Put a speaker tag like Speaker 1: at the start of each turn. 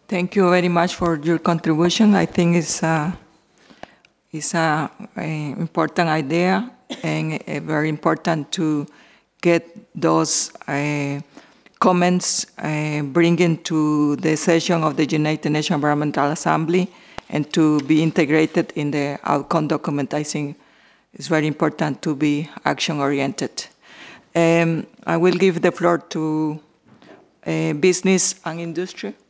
Speaker 1: Thank you very much for your contribution. I think it's a important idea and very important to get those comments bring into the session of the United Nations Environmental Assembly and to be integrated in the outcome document. I think it's very important to be action-oriented. I will give the floor to business and industry.